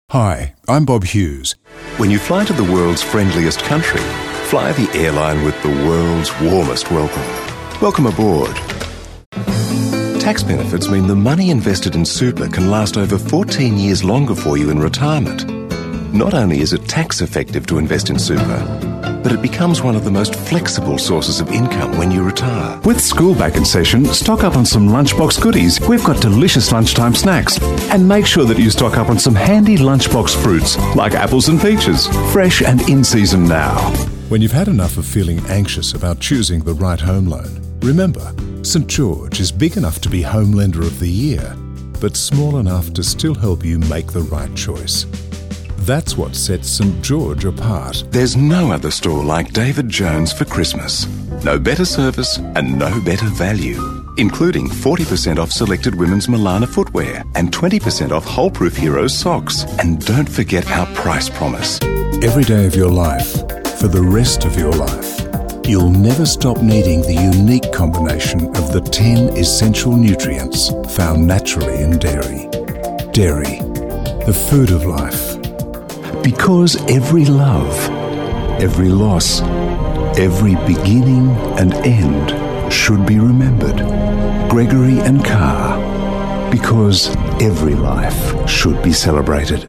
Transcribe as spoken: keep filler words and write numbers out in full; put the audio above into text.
Hi, I'm Bob Hughes. When you fly to the world's friendliest country, fly the airline with the world's warmest welcome. Welcome aboard. Tax benefits mean the money invested in super can last over fourteen years longer for you in retirement. Not only is it tax effective to invest in super, but it becomes one of the most flexible sources of income when you retire. With school back in session, stock up on some lunchbox goodies. We've got delicious lunchtime snacks. And make sure that you stock up on some handy lunchbox fruits, like apples and peaches, fresh and in season now. When you've had enough of feeling anxious about choosing the right home loan, remember, St George is big enough to be Home Lender of the Year, but small enough to still help you make the right choice. That's what sets St George apart. There's no other store like David Jones for Christmas. No better service and no better value, including forty percent off selected women's Milana footwear and twenty percent off Hole-Proof Heroes socks. And don't forget our price promise. Every day of your life, for the rest of your life, you'll never stop needing the unique combination of the ten essential nutrients found naturally in dairy. Dairy, the food of life. Because every love, every loss, every beginning and end should be remembered. Gregory and Carr. Because every life should be celebrated.